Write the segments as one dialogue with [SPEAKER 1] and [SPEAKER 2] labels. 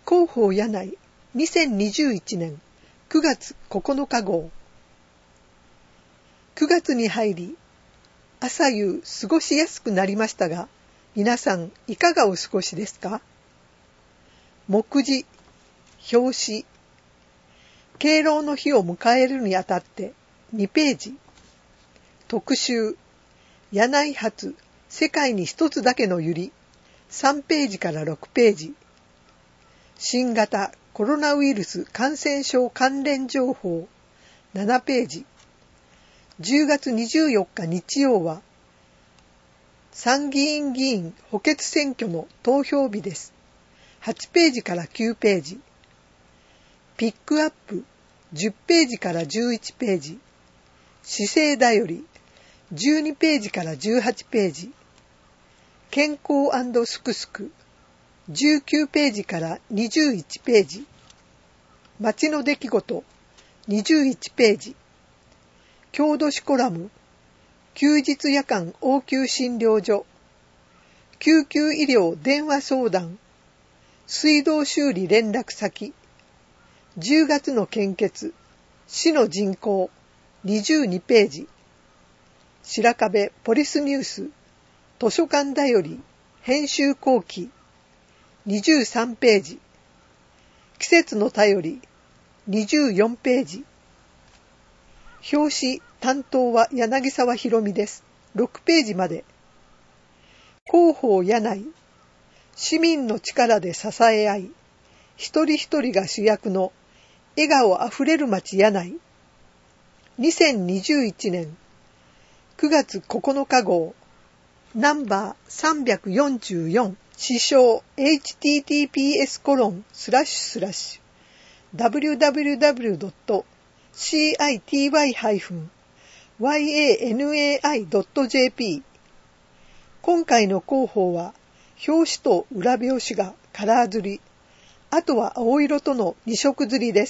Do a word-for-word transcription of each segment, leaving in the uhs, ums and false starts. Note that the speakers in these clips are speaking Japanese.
[SPEAKER 1] 広報柳井にせんにじゅういちねんくがつここのか号。くがつに入り、朝夕過ごしやすくなりましたが、皆さんいかがお過ごしですか？目次、表紙、敬老の日を迎えるにあたってにページ、特集、柳井発世界に一つだけの百合さんページからろくページ、新型コロナウイルス感染症関連情報ななページ、じゅうがつにじゅうよっか日曜は参議院議員補欠選挙の投票日です。はちページからきゅうページ、ピックアップじゅっページからじゅういちページ、姿勢だよりじゅうにページからじゅうはちページ、健康&すくすくじゅうきゅうページからにじゅういちページ、街の出来事にじゅういちページ、郷土史コラム休日夜間応急診療所、救急医療電話相談、水道修理連絡先、じゅうがつの献血、市の人口にじゅうにページ、白壁ポリスニュース、図書館だより編集後期にじゅうさんページ、季節の便りにじゅうよんページ、表紙担当は柳沢博美です。ろくページまで。広報柳井、市民の力で支え合い、一人一人が主役の笑顔あふれる街柳井。にせんにじゅういちねんくがつここのか号、ナンバーさんびゃくよんじゅうよん、支障 エイチティーティーピーエスコロンスラッシュスラッシュダブリューダブリューダブリュードットシーアイティーワイハイフンワイエーエヌエーアイドットジェーピー。今回の広報は表紙と裏表紙がカラー刷り、あとは青色とのに色刷りです。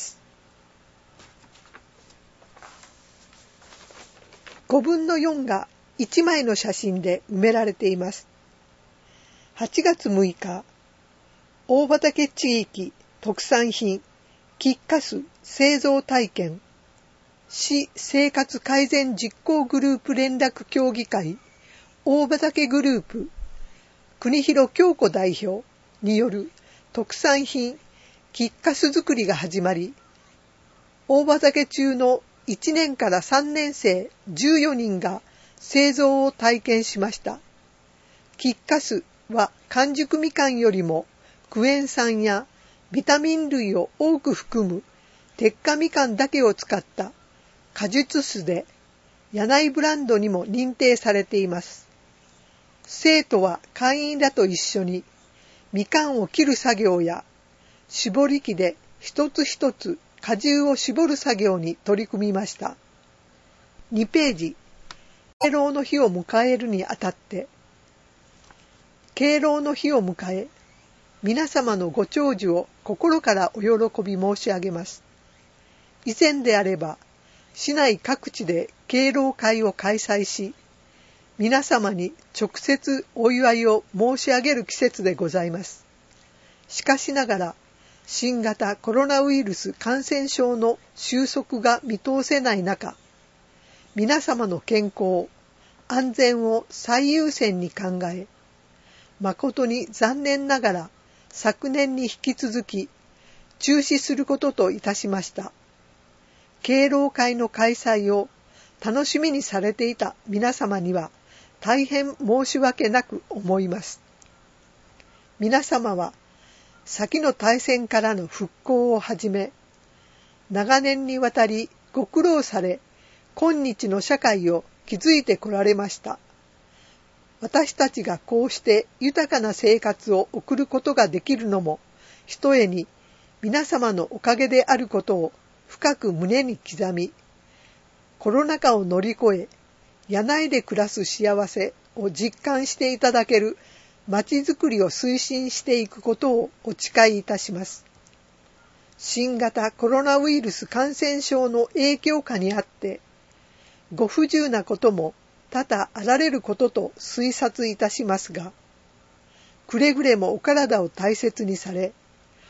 [SPEAKER 1] ごぶんのよんがいちまいの写真で埋められています。はちがつむいか、大畑地域特産品菊花酢製造体験、市生活改善実行グループ連絡協議会大畑グループ国広京子代表による特産品菊花酢作りが始まり、大畑中のいちねんからさんねん生じゅうよにんが製造を体験しました。菊花酢は完熟みかんよりもクエン酸やビタミン類を多く含む鉄火みかんだけを使った果実酢で柳井ブランドにも認定されています。生徒は会員らと一緒にみかんを切る作業や絞り機で一つ一つ果汁を絞る作業に取り組みました。にページ、敬老の日を迎えるにあたって、敬老の日を迎え、皆様のご長寿を心からお喜び申し上げます。以前であれば、市内各地で敬老会を開催し、皆様に直接お祝いを申し上げる季節でございます。しかしながら、新型コロナウイルス感染症の収束が見通せない中、皆様の健康、安全を最優先に考え、誠に残念ながら昨年に引き続き中止することといたしました。敬老会の開催を楽しみにされていた皆様には大変申し訳なく思います。皆様は先の大戦からの復興をはじめ、長年にわたりご苦労され、今日の社会を築いてこられました。私たちがこうして豊かな生活を送ることができるのも、ひとえに皆様のおかげであることを深く胸に刻み、コロナ禍を乗り越え、柳井で暮らす幸せを実感していただけるまちづくりを推進していくことをお誓いいたします。新型コロナウイルス感染症の影響下にあって、ご不自由なことも多々あられることと推察いたしますが、くれぐれもお体を大切にされ、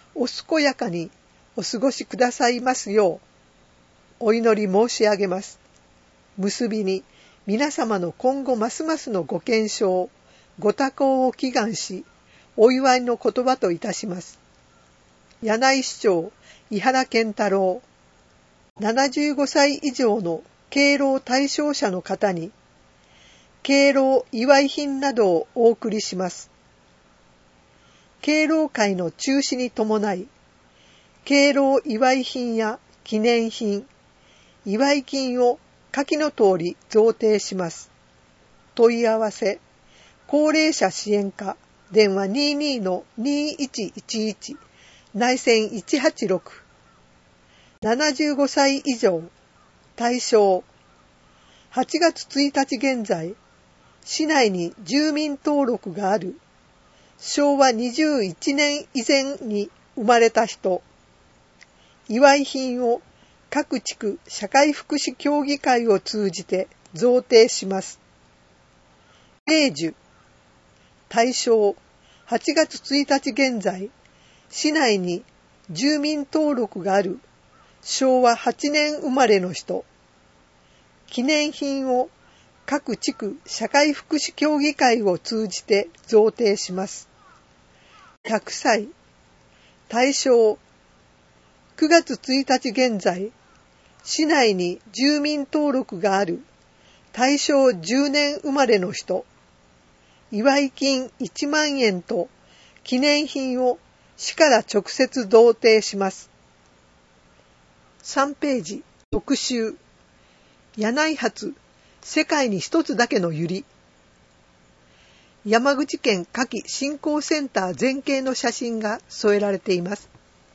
[SPEAKER 1] お健やかにお過ごしくださいますようお祈り申し上げます。結びに皆様の今後ますますのご健勝、ご多幸を祈願し、お祝いの言葉といたします。柳井市長井原健太郎、ななじゅうごさい以上の敬老対象者の方に、敬老祝い品などをお送りします。敬老会の中止に伴い、敬老祝い品や記念品、祝い金を下記の通り贈呈します。問い合わせ、高齢者支援課、電話 にじゅうにのにじゅういちいちいち、内線いちはちろく、ななじゅうごさい以上、対象、はちがつついたち現在、市内に住民登録がある、しょうわにじゅういちねん以前に生まれた人、祝い品を各地区社会福祉協議会を通じて贈呈します。米寿、対象、はちがつついたち現在、市内に住民登録があるしょうわはちねん生まれの人、記念品を各地区社会福祉協議会を通じて贈呈します。ひゃくさい、対象、くがつついたち現在、市内に住民登録がある大正じゅうねん生まれの人、祝い金いちまんえんと記念品を市から直接贈呈します。さんページ、特集、柳井発、世界に一つだけの百合。山口県夏季振興センター全景の写真が添えられています。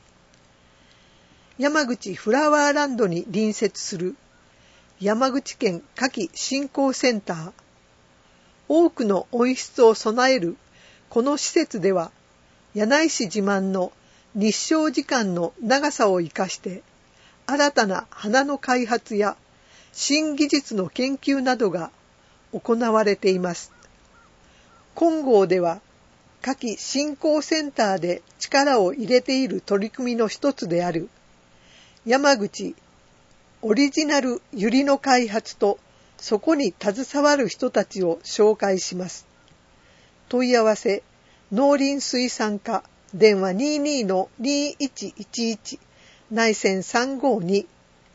[SPEAKER 1] 山口フラワーランドに隣接する山口県夏季振興センター。多くの温室を備えるこの施設では、柳井市自慢の日照時間の長さを生かして、新たな花の開発や新技術の研究などが行われています。金剛では、夏季振興センターで力を入れている取り組みの一つである、山口オリジナル百合の開発とそこに携わる人たちを紹介します。問い合わせ、農林水産課、電話 にじゅうにのにじゅういちいちいち、内線さんごに。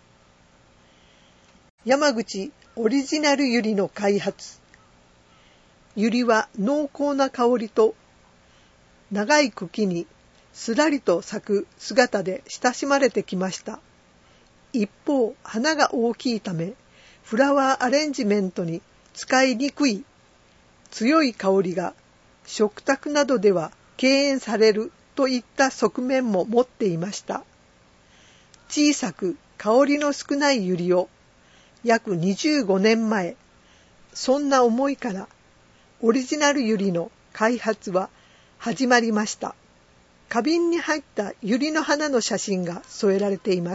[SPEAKER 1] 山口オリジナル百合の開発。百合は濃厚な香りと長い茎にすらりと咲く姿で親しまれてきました。一方、花が大きいため、フラワーアレンジメントに使いにくい強い香りが食卓などでは敬遠されるといった側面も持っていました。小さく香りの少ない百合を約にじゅうごねんまえ、そんな思いからオリジナル百合の開発は始まりました。花瓶に入った百合の花の写真が添えられています。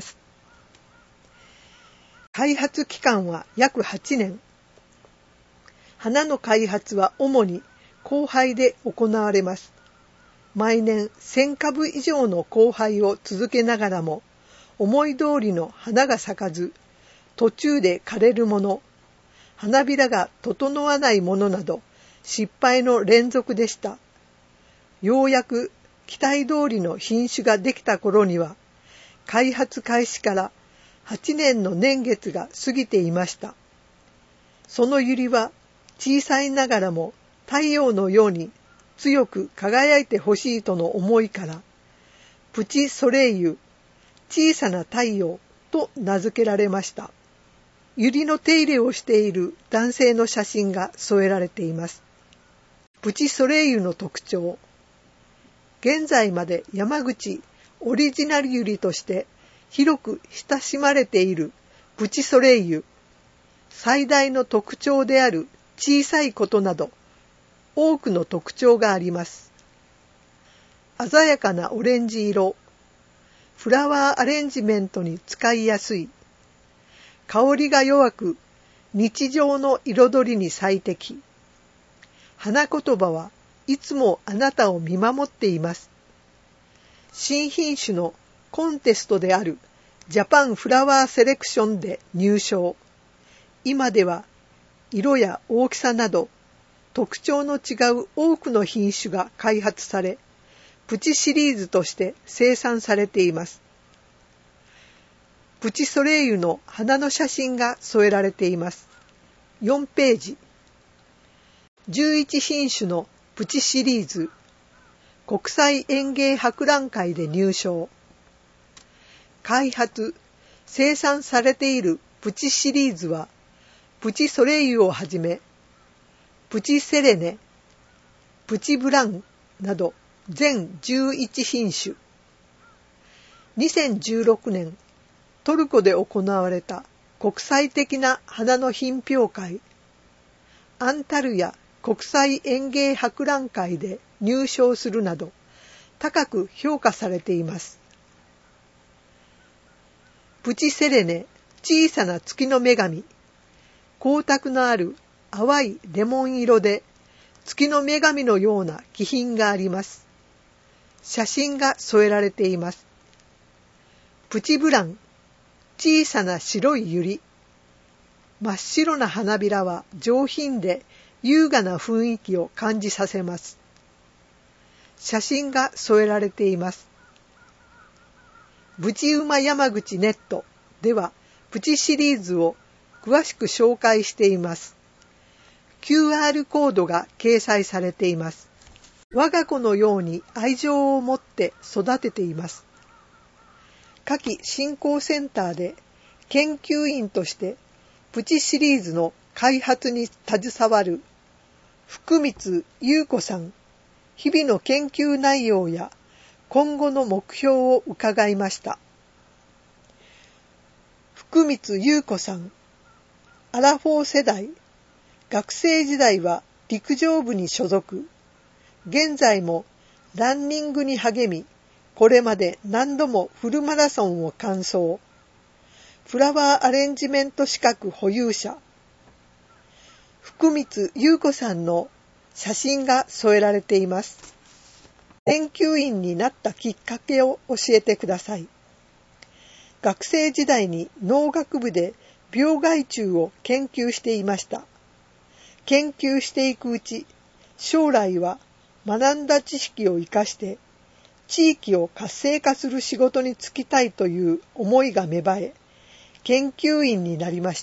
[SPEAKER 1] 開発期間は約はちねん。花の開発は主に交配で行われます。毎年せんかぶ以上の交配を続けながらも、思い通りの花が咲かず、途中で枯れるもの、花びらが整わないものなど、失敗の連続でした。ようやく期待通りの品種ができた頃には、開発開始からはちねんの年月が過ぎていました。その百合は小さいながらも太陽のように強く輝いてほしいとの思いから、プチソレイユ、小さな太陽と名付けられました。百合の手入れをしている男性の写真が添えられています。プチソレイユの特徴。現在まで山口オリジナル百合として広く親しまれているプチソレイユ。最大の特徴である小さいことなど、多くの特徴があります。鮮やかなオレンジ色。フラワーアレンジメントに使いやすい。香りが弱く、日常の彩りに最適。花言葉はいつもあなたを見守っています。 新品種のコンテストであるジャパンフラワーセレクションで入賞。今では色や大きさなど特徴の違う多くの品種が開発され、プチシリーズとして生産されています。プチソレイユの花の写真が添えられています。よんページ。じゅういち品種のプチシリーズ、国際園芸博覧会で入賞。開発、生産されているプチシリーズは、プチソレイユをはじめ、プチセレネ、プチブランなど全じゅういち品種。にせんじゅうろくねん、トルコで行われた国際的な花の品評会、アンタルヤ国際園芸博覧会で入賞するなど、高く評価されています。プチセレネ、小さな月の女神。光沢のある淡いレモン色で月の女神のような気品があります。写真が添えられています。プチブラン、小さな白い百合。真っ白な花びらは上品で優雅な雰囲気を感じさせます。写真が添えられています。ブチウマ山口ネットではプチシリーズを詳しく紹介しています。キューアール コードが掲載されています。我が子のように愛情を持って育てています。夏季振興センターで研究員としてプチシリーズの開発に携わる福光優子さん、日々の研究内容や今後の目標を伺いました。福光優子さん、アラフォー世代、学生時代は陸上部に所属、現在もランニングに励み、これまで何度もフルマラソンを完走、フラワーアレンジメント資格保有者、福光優子さんの写真が添えられています。研究員になったきっかけを教えてください。学生時代に農学部で病害虫を研究していました。研究していくうち、将来は学んだ知識を生かして地域を活性化する仕事に就きたいという思いが芽生え、研究員になりました。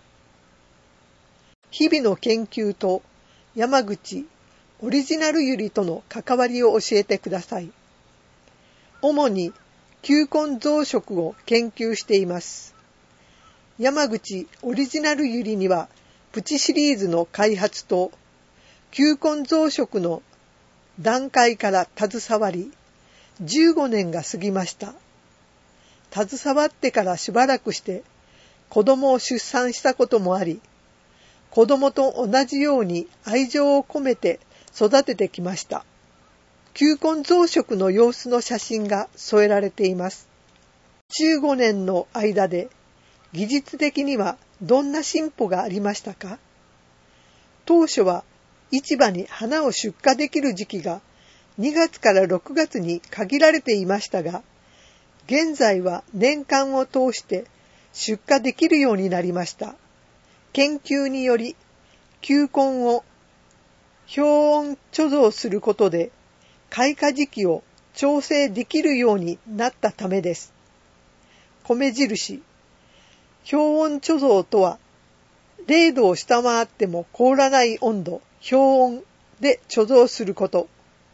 [SPEAKER 1] 日々の研究と山口オリジナルユリとの関わりを教えてください。主に球根増殖を研究しています。山口オリジナルユリにはプチシリーズの開発と球根増殖の段階から携わり、じゅうごねんが過ぎました。携わってからしばらくして子供を出産したこともあり、子供と同じように愛情を込めて育ててきました。球根増殖の様子の写真が添えられています。じゅうごねんの間で技術的にはどんな進歩がありましたか？当初は市場に花を出荷できる時期がにがつからろくがつに限られていましたが、現在は年間を通して出荷できるようになりました。研究により球根を氷温貯蔵することで開花時期を調整できるようになったためです。米印、氷温貯蔵とはれいどを下回っても凍らない温度、氷温で貯蔵すること。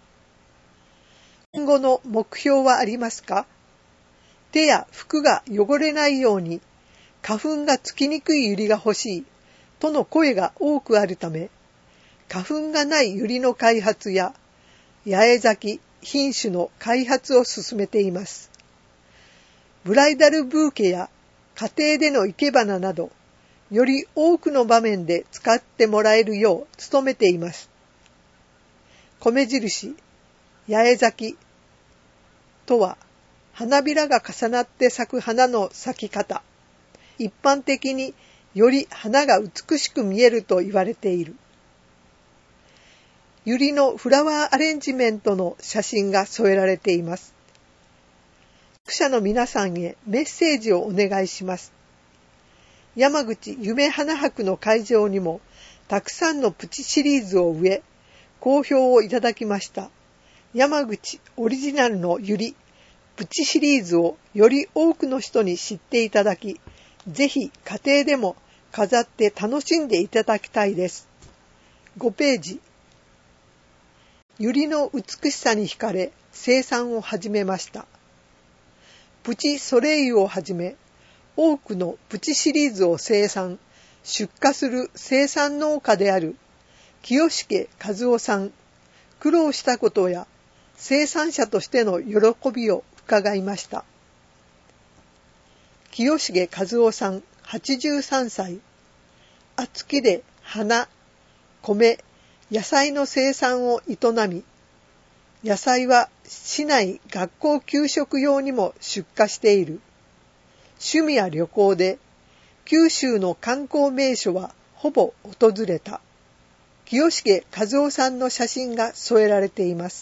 [SPEAKER 1] 今後の目標はありますか？手や服が汚れないように花粉がつきにくいユリが欲しいとの声が多くあるため、花粉がないユリの開発や八重咲き品種の開発を進めています。ブライダルブーケや家庭での生け花など、より多くの場面で使ってもらえるよう努めています。米印、八重咲きとは、花びらが重なって咲く花の咲き方。一般的により花が美しく見えると言われている。ユリのフラワーアレンジメントの写真が添えられています。 読者の皆さんへメッセージをお願いします。山口夢花博の会場にもたくさんのプチシリーズを植え、好評をいただきました。山口オリジナルのユリ、プチシリーズをより多くの人に知っていただき、ぜひ家庭でも飾って楽しんでいただきたいです。ごページ。ユリの美しさに惹かれ生産を始めました。プチソレイユをはじめ、多くのプチシリーズを生産、出荷する生産農家である清重和夫さん、苦労したことや生産者としての喜びを伺いました。清重和夫さん、はちじゅうさんさい、厚木で花、米、野菜の生産を営み、野菜は市内学校給食用にも出荷している。趣味や旅行で九州の観光名所はほぼ訪れた。清重和夫さんの写真が添えられています。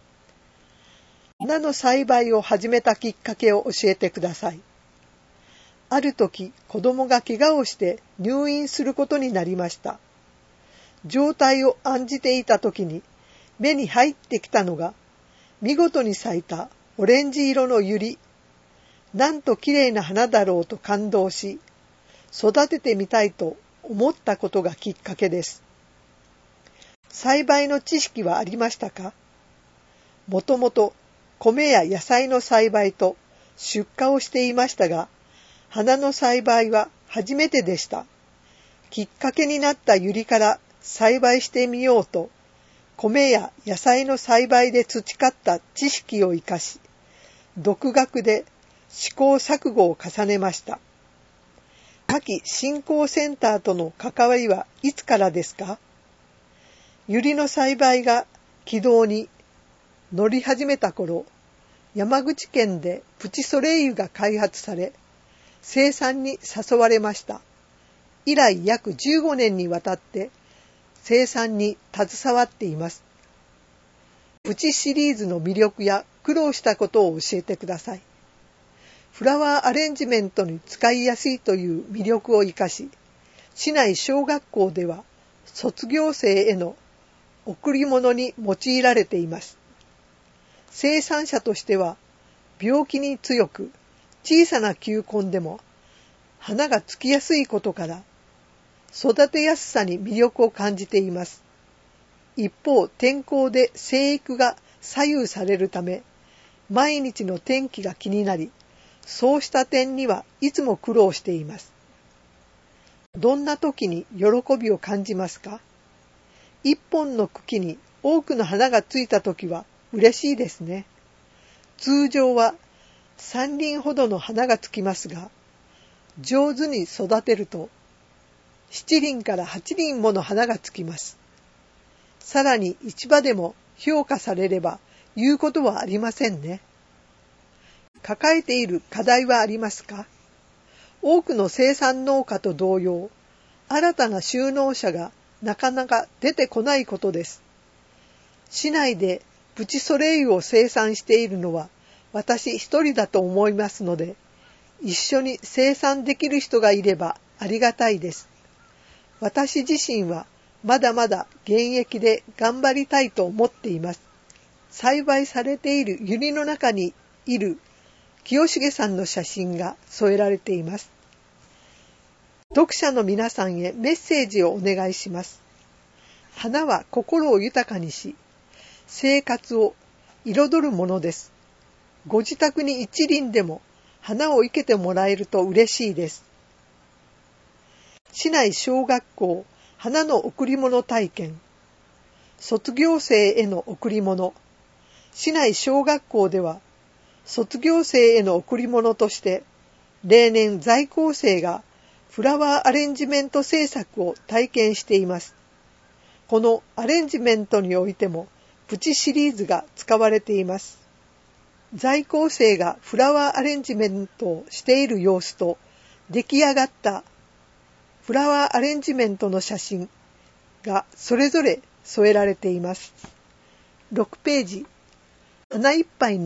[SPEAKER 1] 花の栽培を始めたきっかけを教えてください。ある時、子供が怪我をして入院することになりました。状態を案じていた時に目に入ってきたのが見事に咲いたオレンジ色のユリ。なんと綺麗な花だろうと感動し、育ててみたいと思ったことがきっかけです。栽培の知識はありましたか？もともと米や野菜の栽培と出荷をしていましたが、花の栽培は初めてでした。きっかけになったユリから栽培してみようと、米や野菜の栽培で培った知識を生かし、独学で試行錯誤を重ねました。夏季振興センターとの関わりはいつからですか？ユリの栽培が軌道に乗り始めた頃、山口県でプチソレイユが開発され、生産に誘われました。以来約じゅうごねんにわたって生産に携わっています。プチシリーズの魅力や苦労したことを教えてください。フラワーアレンジメントに使いやすいという魅力を生かし、市内小学校では卒業生への贈り物に用いられています。生産者としては病気に強く、小さな球根でも花がつきやすいことから育てやすさに魅力を感じています。一方、天候で生育が左右されるため、毎日の天気が気になり、そうした点にはいつも苦労しています。どんな時に喜びを感じますか？一本の茎に多くの花がついた時は嬉しいですね。通常は三輪ほどの花がつきますが、上手に育てると七輪から八輪もの花がつきます。さらに市場でも評価されれば言うことはありませんね。抱えている課題はありますか？多くの生産農家と同様、新たな就農者がなかなか出てこないことです。市内でプチソレイユを生産しているのは私一人だと思いますので、一緒に生産できる人がいればありがたいです。私自身はまだまだ現役で頑張りたいと思っています。栽培されているユリの中にいる清重さんの写真が添えられています。読者の皆さんへメッセージをお願いします。花は心を豊かにし、生活を彩るものです。ご自宅に一輪でも花を生けてもらえると嬉しいです。市内小学校花の贈り物体験、卒業生への贈り物。市内小学校では卒業生への贈り物として例年在校生がフラワーアレンジメント制作を体験しています。このアレンジメントにおいてもプチシリーズが使われています。在校生がフラワーアレンジメントをしている様子と出来上がったフラワーアレンジメントの写真がそれぞれ添えられています。ろくページ。花いっぱいの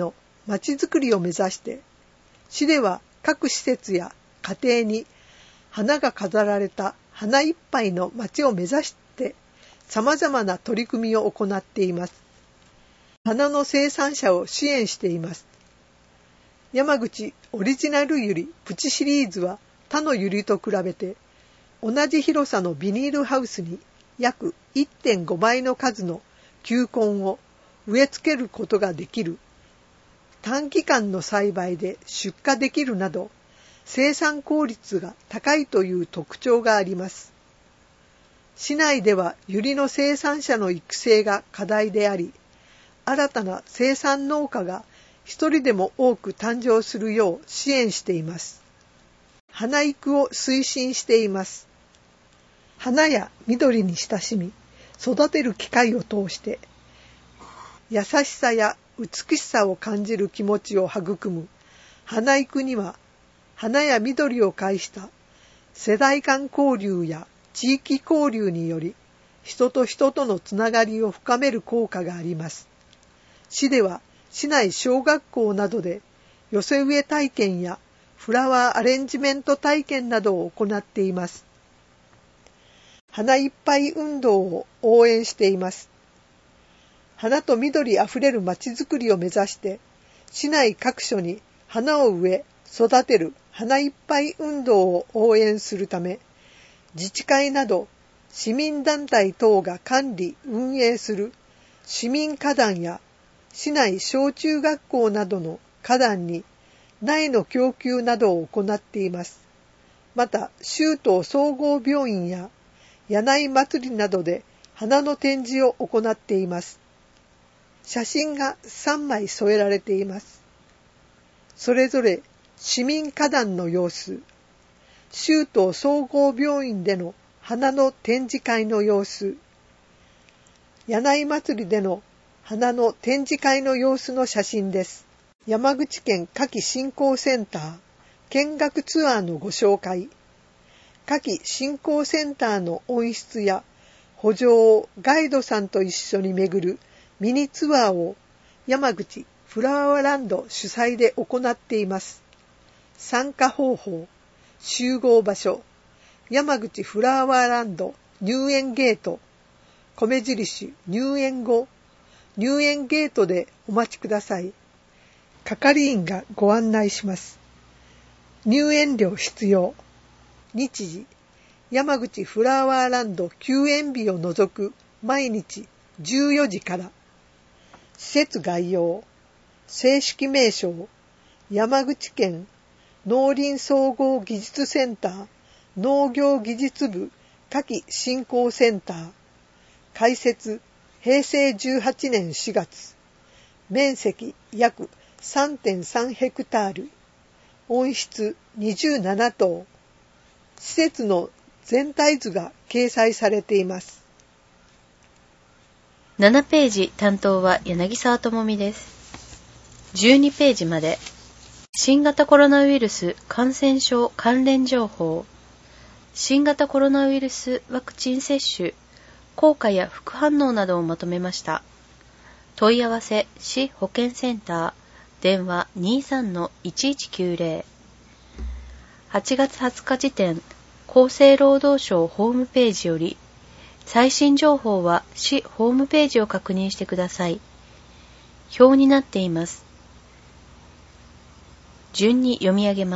[SPEAKER 1] まちづくりを目指して、市では各施設や家庭に花が飾られた花いっぱいの町を目指して様々な取り組みを行っています。花の生産者を支援しています。山口オリジナルユリプチシリーズは他のユリと比べて同じ広さのビニールハウスに約 いってんご 倍の数の球根を植え付けることができる。短期間の栽培で出荷できるなど生産効率が高いという特徴があります。市内ではユリの生産者の育成が課題であり、新たな生産農家が一人でも多く誕生するよう支援しています。花育を推進しています。花や緑に親しみ、育てる機会を通して、優しさや美しさを感じる気持ちを育む花育には、花や緑を介した世代間交流や地域交流により、人と人とのつながりを深める効果があります。市では、市内小学校などで寄せ植え体験やフラワーアレンジメント体験などを行っています。花いっぱい運動を応援しています。花と緑あふれるまちづくりを目指して、市内各所に花を植え、育てる花いっぱい運動を応援するため、自治会など市民団体等が管理・運営する市民花壇や市内小中学校などの花壇に苗の供給などを行っています。また、州都総合病院や柳井祭りなどで花の展示を行っています。写真がさんまい添えられています。それぞれ市民花壇の様子、州都総合病院での花の展示会の様子、柳井祭りでの花の展示会の様子の写真です。山口県花き振興センター見学ツアーのご紹介。花き振興センターの温室や補助をガイドさんと一緒に巡るミニツアーを山口フラワーランド主催で行っています。参加方法、集合場所、山口フラワーランド入園ゲート、米印入園後、入園ゲートでお待ちください。係員がご案内します。入園料必要。日時、山口フラワーランド休園日を除く毎日じゅうよじから。施設概要、正式名称、山口県農林総合技術センター農業技術部花き振興センター、開設へいせいじゅうはちねんしがつ、面積約 さんてんさんヘクタール、温室にじゅうななとう、施設の全体図が掲載されています。
[SPEAKER 2] ななページ担当は柳沢智美です。じゅうにページまで新型コロナウイルス感染症関連情報、新型コロナウイルスワクチン接種効果や副反応などをまとめました。問い合わせ市保健センター電話 にじゅうさんのいちいちきゅうぜろ はちがつはつか時点厚生労働省ホームページより最新情報は市ホームページを確認してください。表になっています。順に読み上げます。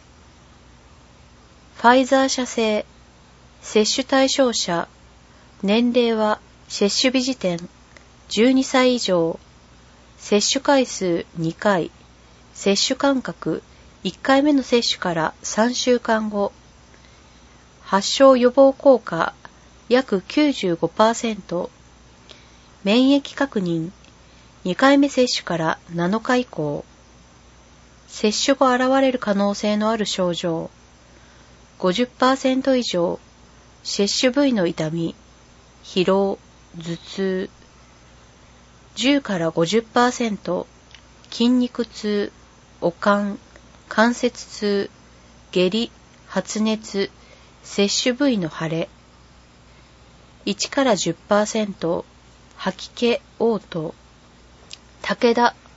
[SPEAKER 2] ファイザー社製接種対象者年齢は接種日時点じゅうにさい以上、接種回数にかい、接種間隔いっかいめの接種からさんしゅうかんご、発症予防効果約 きゅうじゅうごパーセント、免疫確認にかいめ接種からなのか以降、接種後現れる可能性のある症状 ごじゅっパーセント 以上、接種部位の痛み、疲労、頭痛、じゅうから ごじゅっパーセント、筋肉痛、悪寒、関節痛、下痢、発熱、接種部位の腫れ、いちから じゅっパーセント、吐き気、嘔吐、武田、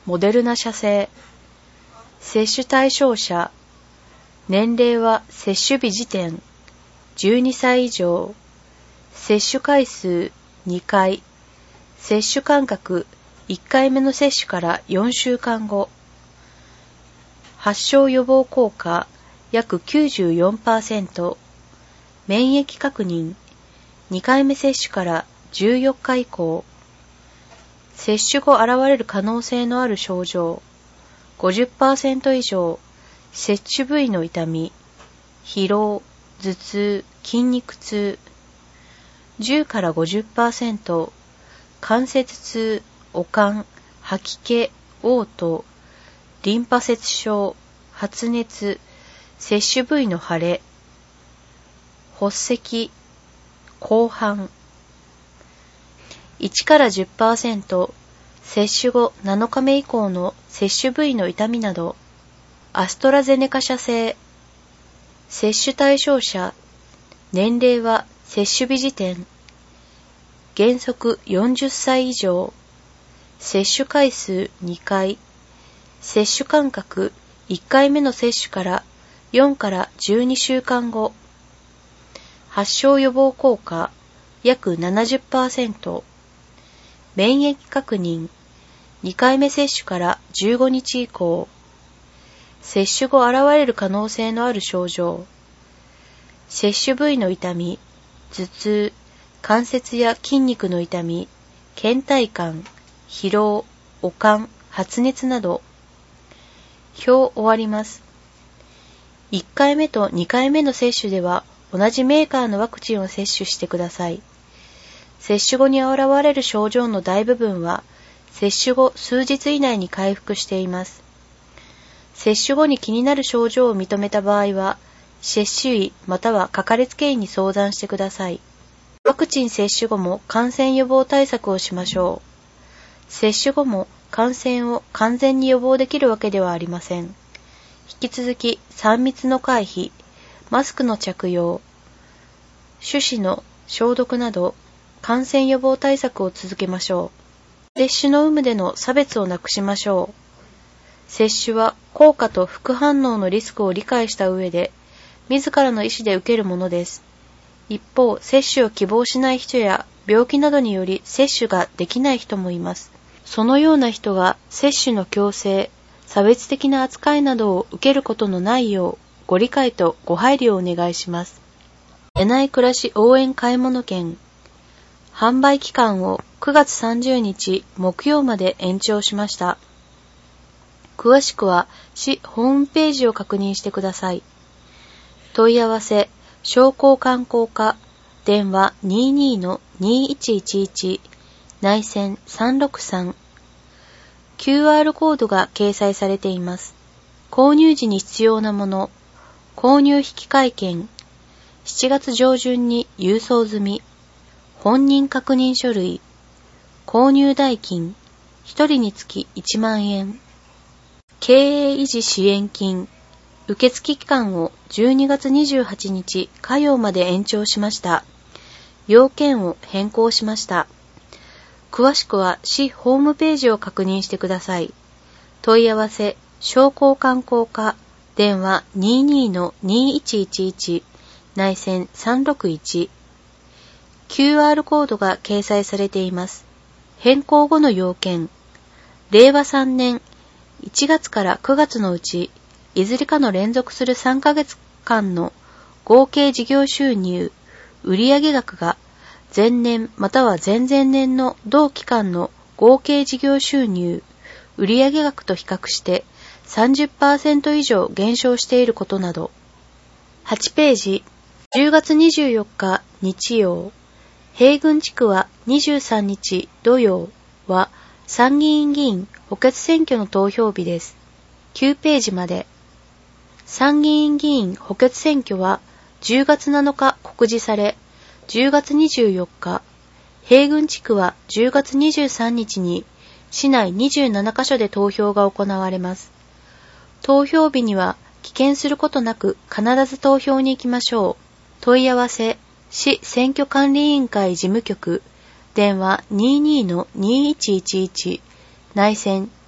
[SPEAKER 2] モデルナ社製。接種対象者、年齢は接種日時点、じゅうにさい以上、接種回数にかい、接種間隔いっかいめの接種からよんしゅうかんご、発症予防効果約 きゅうじゅうよんパーセント、免疫確認、にかいめ接種からじゅうよっか以降、接種後現れる可能性のある症状、ごじゅっパーセント 以上、接種部位の痛み、疲労、頭痛、筋肉痛、じゅうから ごじゅっパーセント、関節痛、悪寒、吐き気、嘔吐、リンパ節症、発熱、接種部位の腫れ、発赤、紅斑、いちから じゅっパーセント、接種後なのかめ以降の接種部位の痛みなど。アストラゼネカ社製。接種対象者、年齢は接種日時点、原則よんじゅっさい以上、接種回数にかい、接種間隔いっかいめの接種からよんからじゅうにしゅうかんご、発症予防効果約 ななじゅっパーセント、免疫確認、にかいめ接種からじゅうごにち以降、接種後現れる可能性のある症状、接種部位の痛み、頭痛、関節や筋肉の痛み、倦怠感、疲労、悪寒、発熱など。表終わります。いっかいめとにかいめの接種では同じメーカーのワクチンを接種してください。接種後に現れる症状の大部分は接種後数日以内に回復しています。接種後に気になる症状を認めた場合は、接種医またはかかりつけ医に相談してください。ワクチン接種後も感染予防対策をしましょう。接種後も感染を完全に予防できるわけではありません。引き続きさん密の回避、マスクの着用、手指の消毒など感染予防対策を続けましょう。接種の有無での差別をなくしましょう。接種は効果と副反応のリスクを理解した上で、自らの意思で受けるものです。一方、接種を希望しない人や病気などにより接種ができない人もいます。そのような人が接種の強制、差別的な扱いなどを受けることのないようご理解とご配慮をお願いします。えない暮らし応援買い物券。販売期間をくがつさんじゅうにち木曜まで延長しました。詳しくは市ホームページを確認してください。問い合わせ、商工観光課、電話 にじゅうにのにいちいちいち、内線さんろくさん。キューアール コードが掲載されています。購入時に必要なもの、購入引換券、しちがつ上旬に郵送済み、本人確認書類、購入代金、ひとりにつきいちまんえん、経営維持支援金、受付期間をじゅうにがつにじゅうはちにち火曜まで延長しました。要件を変更しました。詳しくは市ホームページを確認してください。問い合わせ、商工観光課、電話 にじゅうにのにいちいちいち、内線さんろくいち。キューアール コードが掲載されています。変更後の要件。れいわさんねんいちがつからくがつのうち、いずれかの連続するさんかげつかんの合計事業収入、売上額が前年または前々年の同期間の合計事業収入、売上額と比較して さんじゅっパーセント 以上減少していることなど。はちページ、じゅうがつにじゅうよっか日曜、平郡地区はにじゅうさんにち土曜は参議院議員補欠選挙の投票日です。きゅうページまで。参議院議員補欠選挙はじゅうがつなのか告示され、じゅうがつにじゅうよっか、平郡地区はじゅうがつにじゅうさんにちに市内にじゅうななかしょで投票が行われます。投票日には棄権することなく必ず投票に行きましょう。問い合わせ、市選挙管理委員会事務局、電話 にじゅうにのにいちいちいち、内線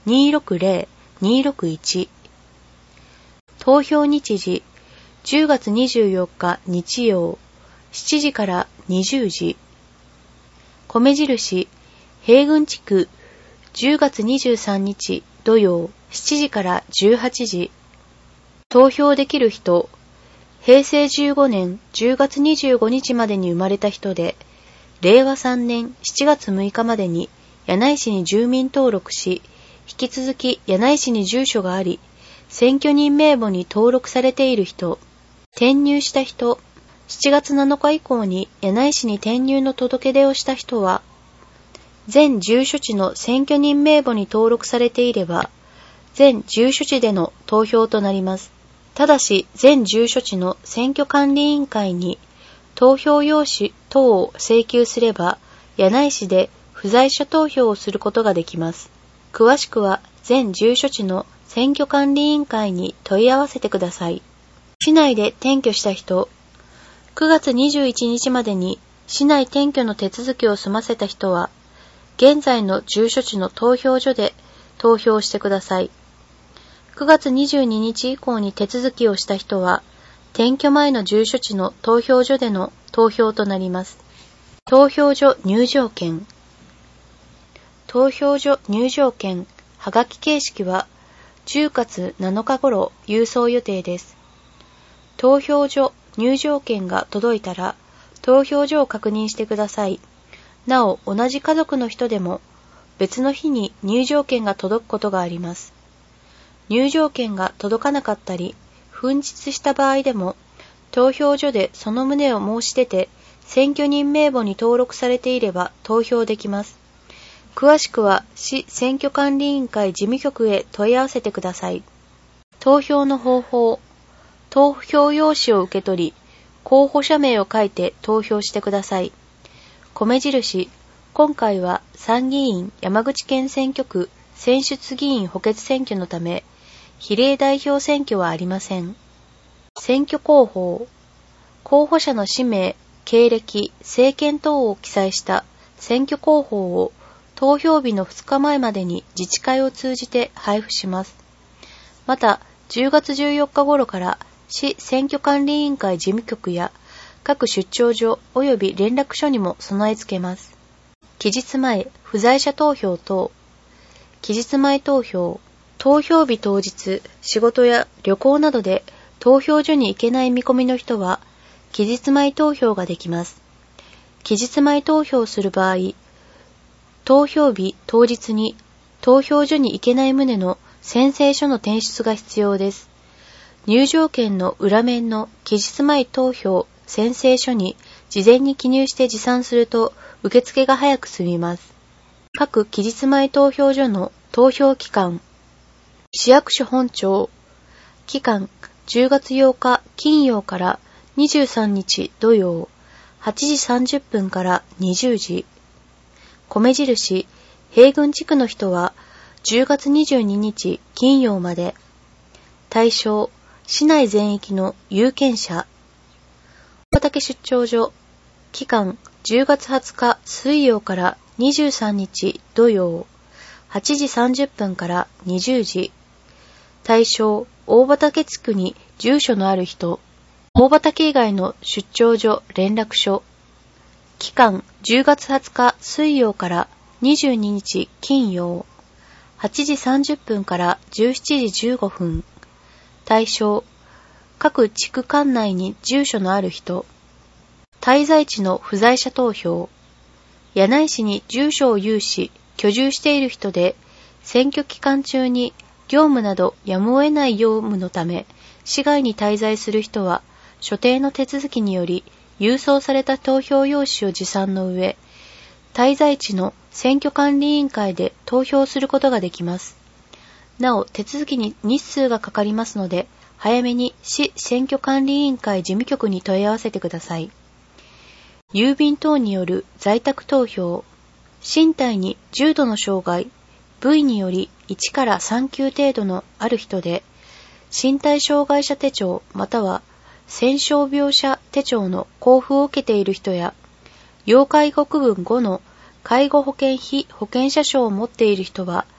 [SPEAKER 2] にーろくぜろ にーろくいち。投票日時じゅうがつにじゅうよっか日曜しちじからにじゅうじ。米印平郡地区じゅうがつにじゅうさんにち土曜しちじからじゅうはちじ。投票できる人、へいせいじゅうごねんじゅうがつにじゅうごにちまでに生まれた人で、れいわさんねんしちがつむいかまでに柳井市に住民登録し、引き続き柳井市に住所があり、選挙人名簿に登録されている人、転入した人、しちがつなのか以降に柳井市に転入の届け出をした人は、全住所地の選挙人名簿に登録されていれば、全住所地での投票となります。ただし、全住所地の選挙管理委員会に投票用紙等を請求すれば、柳井市で不在者投票をすることができます。詳しくは全住所地の選挙管理委員会に問い合わせてください。市内で転居した人、くがつにじゅういちにちまでに市内転居の手続きを済ませた人は、現在の住所地の投票所で投票してください。くがつにじゅうににち以降に手続きをした人は、転居前の住所地の投票所での投票となります。投票所入場券。投票所入場券、はがき形式はじゅうがつなのか頃郵送予定です。投票所入場券が届いたら、投票所を確認してください。なお、同じ家族の人でも、別の日に入場券が届くことがあります。入場券が届かなかったり、紛失した場合でも、投票所でその旨を申し出て、選挙人名簿に登録されていれば投票できます。詳しくは市選挙管理委員会事務局へ問い合わせてください。投票の方法。投票用紙を受け取り、候補者名を書いて投票してください。米印、今回は参議院山口県選挙区選出議員補欠選挙のため、比例代表選挙はありません。選挙公報。候補者の氏名、経歴、政見等を記載した選挙公報を投票日のふつかまえまでに自治会を通じて配布します。また、じゅうがつじゅうよっか頃から市選挙管理委員会事務局や各出張所及び連絡所にも備え付けます。期日前、不在者投票等。期日前投票。投票日当日、仕事や旅行などで投票所に行けない見込みの人は、期日前投票ができます。期日前投票する場合、投票日当日に投票所に行けない旨の宣誓書の提出が必要です。入場券の裏面の期日前投票宣誓書に事前に記入して持参すると受付が早く済みます。各期日前投票所の投票期間。市役所本庁。期間じゅうがつようか金曜からにじゅうさんにち土曜はちじさんじゅっぷんからにじゅうじ。米印、平郡地区の人はじゅうがつにじゅうににち金曜まで。対象、市内全域の有権者。大畑出張所。期間じゅうがつはつか水曜からにじゅうさんにち土曜はちじさんじゅっぷんからにじゅうじ。対象、大畑地区に住所のある人。大畑以外の出張所連絡所。期間じゅうがつはつか水曜からにじゅうににち金曜はちじさんじゅっぷんからじゅうしちじじゅうごふん。対象、各地区間内に住所のある人。滞在地の不在者投票。柳井市に住所を有し居住している人で、選挙期間中に業務などやむを得ない業務のため市外に滞在する人は、所定の手続きにより郵送された投票用紙を持参の上、滞在地の選挙管理委員会で投票することができます。なお、手続きに日数がかかりますので、早めに市選挙管理委員会事務局に問い合わせてください。郵便等による在宅投票。身体に重度の障害、部位によりいちからさんきゅう程度のある人で、身体障害者手帳または戦傷病者手帳の交付を受けている人や、要介護区分ごの介護保険費保険者証を持っている人は、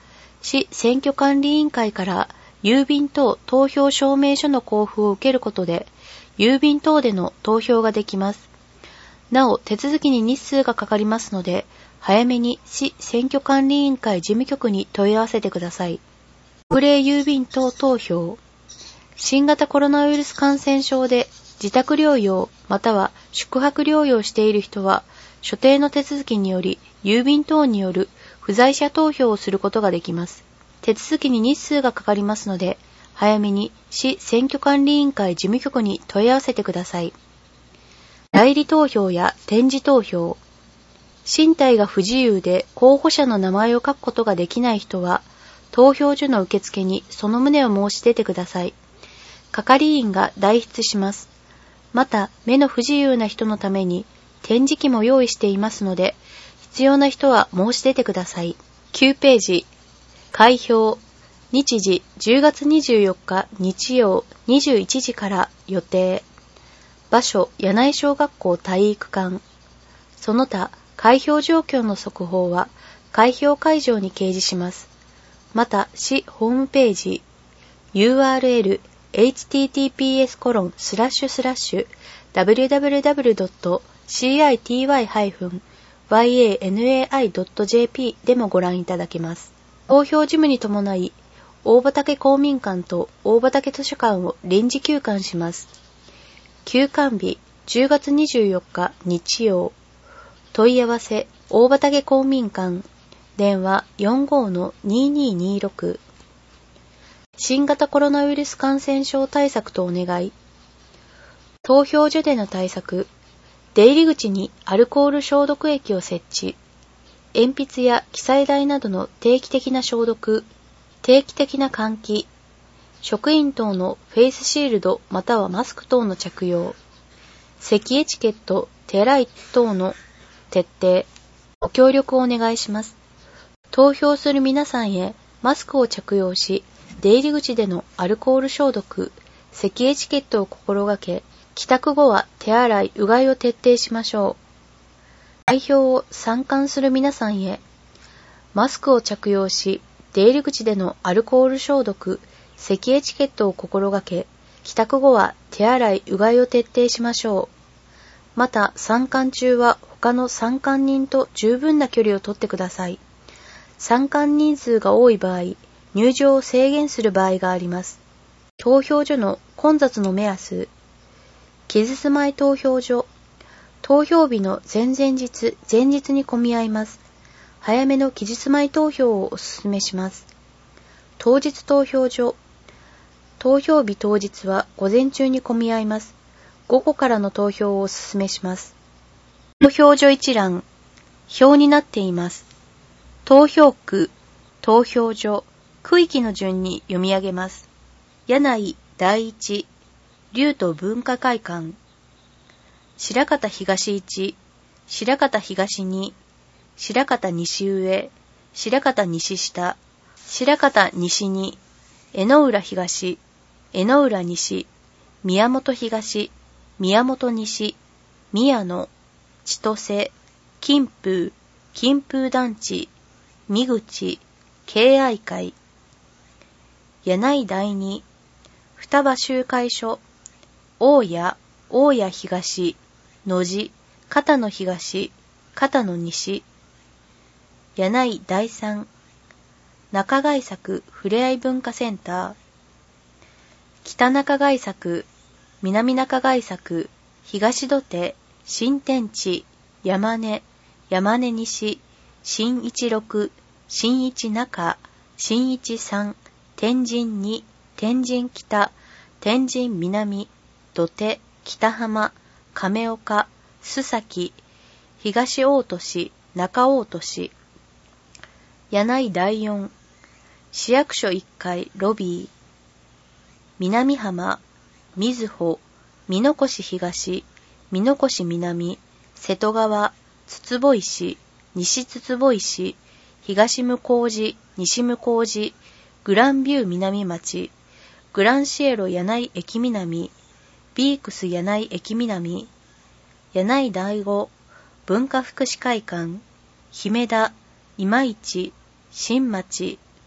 [SPEAKER 2] 市選挙管理委員会から郵便等投票証明書の交付を受けることで、郵便等での投票ができます。なお、手続きに日数がかかりますので、早めに市選挙管理委員会事務局に問い合わせてください。特例郵便等投票。新型コロナウイルス感染症で自宅療養または宿泊療養している人は、所定の手続きにより郵便等による不在者投票をすることができます。手続きに日数がかかりますので、早めに市選挙管理委員会事務局に問い合わせてください。代理投票や点字投票。身体が不自由で候補者の名前を書くことができない人は、投票所の受付にその旨を申し出てください。係員が代筆します。また、目の不自由な人のために点字機も用意していますので、必要な人は申し出てください。きゅうページ。開票。日時じゅうがつにじゅうよっか日曜にじゅういちじから予定。場所柳井小学校体育館。その他、開票状況の速報は開票会場に掲示します。また、市ホームページ ユーアールエル エイチティーティーピーエスコロンスラッシュスラッシュダブリューダブリューダブリュードットシーアイティーワイハイフンワイエーエヌエーアイドットジェーピー でもご覧いただけます。投票事務に伴い、大畑公民館と大畑図書館を臨時休館します。休館日じゅうがつにじゅうよっか日曜。問い合わせ大畑公民館。電話 よんごーのにーにーにーろく。新型コロナウイルス感染症対策とお願い。投票所での対策。出入り口にアルコール消毒液を設置。鉛筆や記載台などの定期的な消毒。定期的な換気。職員等のフェイスシールドまたはマスク等の着用。席エチケット、手洗い等の徹底。ご協力をお願いします。投票する皆さんへマスクを着用し、出入り口でのアルコール消毒、席エチケットを心がけ、帰宅後は手洗い、うがいを徹底しましょう。開票を参観する皆さんへ、マスクを着用し、出入り口でのアルコール消毒、席エチケットを心がけ、帰宅後は手洗い、うがいを徹底しましょう。また、参観中は他の参観人と十分な距離をとってください。参観人数が多い場合、入場を制限する場合があります。投票所の混雑の目安。期日前投票所。投票日の前々日、前日に混み合います。早めの期日前投票をお勧めします。当日投票所。投票日当日は午前中に混み合います。午後からの投票をお勧めします。投票所一覧。表になっています。投票区、投票所、区域の順に読み上げます。柳井第一、竜都文化会館。白方東一、白方東二、白方西上、白方西下、白方西二、江ノ浦東、江ノ浦西、宮本東、宮本西、宮野、千歳、金風、金風団地、三口、敬愛会、柳井第二、双葉集会所、大谷、大谷東、野地、片野東、片野西、柳井第三、中外作ふれあい文化センター、北中外作、南中外作、東土手、新天地、山根、山根西、新一六、新一中、新一三、天神二、天神北、天神南、土手、北浜、亀岡、須崎、東大都市、中大都市、柳井第四、市役所一階ロビー、南浜、瑞穂、美濃越東、美濃越南、瀬戸川、筒保石、西筒保石、東向寺、西向寺、グランビュー南町、グランシエロ柳井駅南、ビークス柳井駅南、柳井第五、文化福祉会館、姫田、今市、新町、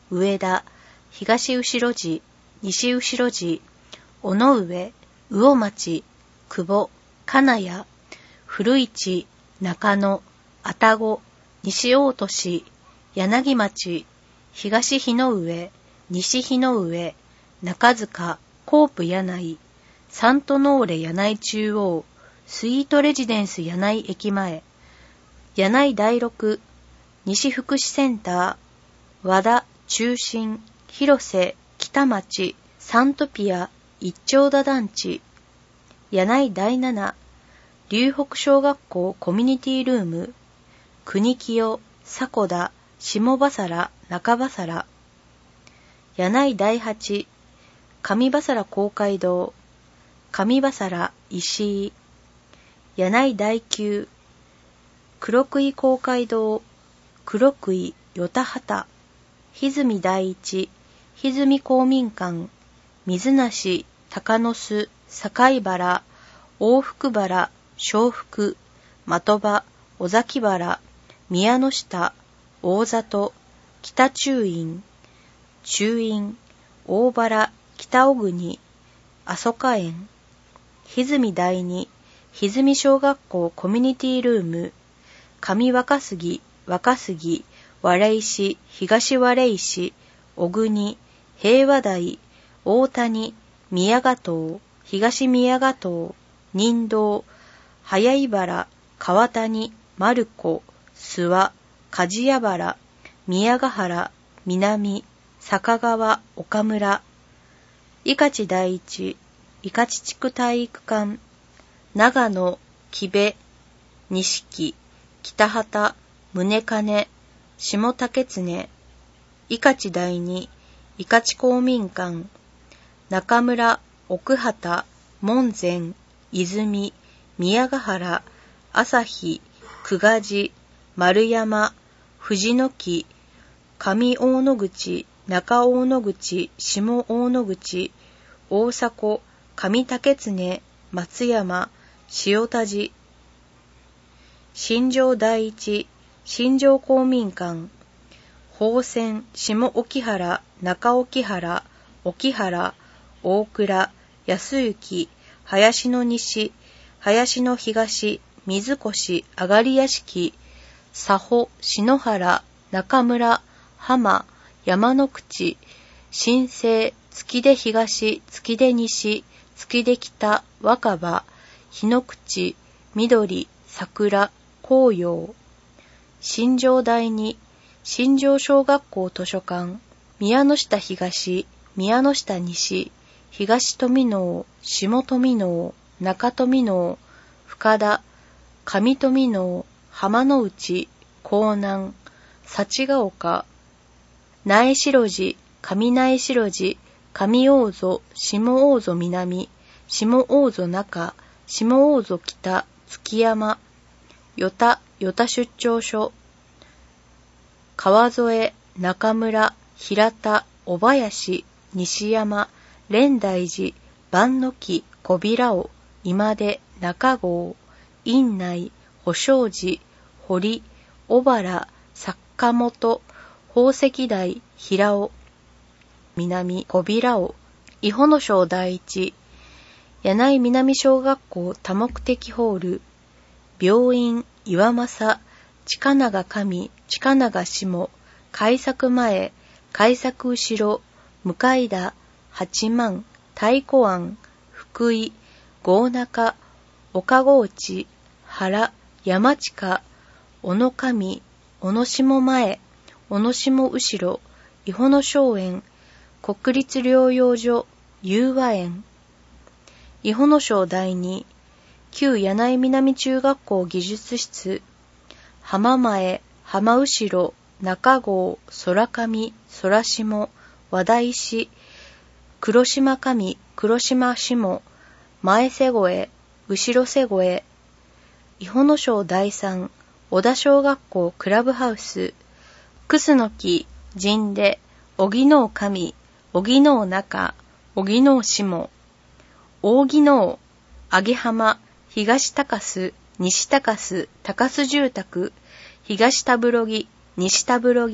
[SPEAKER 2] 上田、東後ろ寺、西後ろ寺、尾上、魚町、久保、金谷、古市、中野、愛宕、西大年、柳町、東日の上、西日の上、中塚、コープ柳井、サントノーレ柳井中央、スイートレジデンス柳井駅前、柳井第六、西福祉センター、和田、中心、広瀬、北町、サントピア、一丁田団地、柳井第七、龍北小学校コミュニティルーム、国清、迫田、下羽原、中羽原、柳井第八、上羽原公会堂、上羽原石井、柳井第九、黒杭公会堂、黒杭与田畑、歪み第一、歪み公民館、水無し、鷹巣、境原、大福原、小福、的場、尾崎原、宮の下、大里、北中院、中院、大原、北小国、阿蘇花園、歪み第二、歪み小学校コミュニティルーム、上若杉、若杉、蕨石、東蕨石、小国、平和台、大谷、宮ヶ島、東宮ヶ島、仁道、早井原、川谷、丸子、諏訪、梶屋原、宮ヶ原、南、坂川、岡村、伊勝第一、伊勝地区体育館、長野、木部、錦、北畑、宗金、下竹常、伊勝第二、伊勝公民館、中村、奥畑、門前、泉、宮ヶ原、朝日、久我寺、丸山、藤の木、上大野口、中大野口、下大野口、大迫、上竹常、松山、塩田寺、新庄第一、新庄公民館、宝泉、下沖原、中沖原、沖原、大倉、安行、林の西、林の東、水越、上がり屋敷、佐保、篠原、中村、浜、山の口、新生、月出東、月出西、月出北、若葉、日の口、緑、桜、紅葉、新庄第二、新庄小学校図書館、宮の下東、宮の下西、東富能、下富能、中富能、深田、上富能、浜の内、江南、幸ヶ丘、苗代寺、上苗代寺、上大津、下大津南、下大津中、下大津北、築山、与田、与田出張所、川添、中村、平田、小林、西山、蓮台寺、万の木、小平尾、今出、中郷、院内、保証寺、堀、小原、坂本、宝石台、平尾、南、小平尾、伊保野小第一、柳井南小学校多目的ホール、病院、岩政、近長上、近長下、開作前、開作後ろ、向田、八幡、太鼓庵、福井、郷中、岡河内、原、山近、小野上、小野下前、小野下後ろ、伊保野松園、国立療養所、友和園、伊保野小第二、旧柳井南中学校技術室、浜前、浜後ろ、中郷、空上、空下、和田石、黒島上、黒島下、前瀬越、後ろ瀬越、伊保野小第三、小田小学校クラブハウス、楠木、神出、荻野上、荻野中、荻野下、扇野、揚浜、東高須、西高須、高須住宅、東田風呂木、西田風呂木、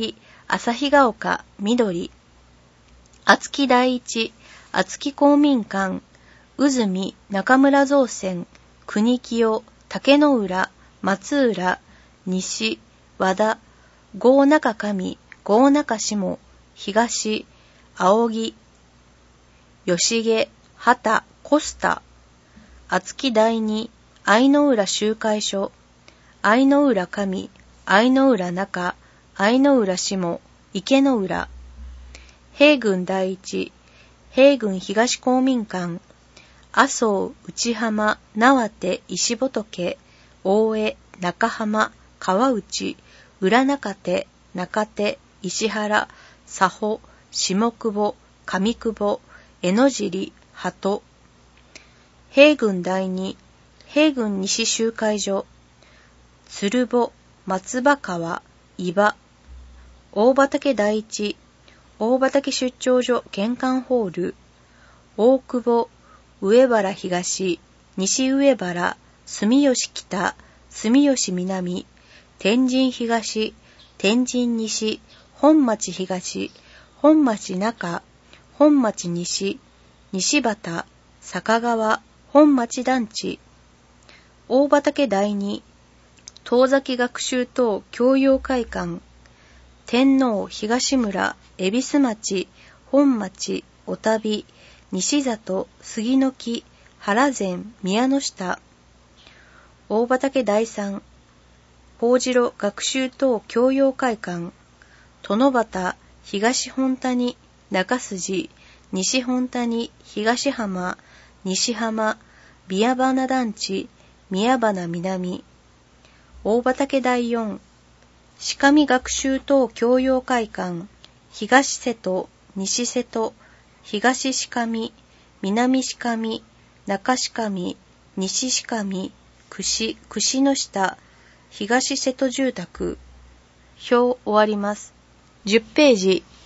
[SPEAKER 2] 旭ヶ丘、緑。厚木第一、厚木公民館、宇住、中村造船、国清、竹之浦、松浦、西、和田、郷中上、郷中下、東、青木、吉毛、畑、コスタ、厚木第二、相の浦集会所、相の浦上、相の浦中、相の浦下、池の浦、平郡第一、平郡東公民館、麻生、内浜、縄手、石仏、大江、中浜、川内、浦中手、中手、石原、佐保、下久保、上久保、江野尻、鳩。平郡第二、平郡西集会所、鶴保、松葉川、伊庭。大畑第一、大畑出張所玄関ホール、大久保、上原東、西上原、住吉北、住吉南、天神東、天神西、本町東、本町中、本町西、西畑、坂川、本町団地。大畑第二、遠崎学習等教養会館、天皇東村、恵比寿町、本町、小旅、西里、杉の木、原前、宮の下。大畑第三、幸次郎学習等教養会館、殿端、東本谷、中筋、西本谷、東浜、西浜、宮花団地、宮花南。大畑第四、鹿見学習等教養会館、東瀬戸、西瀬戸、東鹿見、南鹿見、中鹿見、西鹿見、串、串の下、東瀬戸住宅。表終わります。じゅっページ。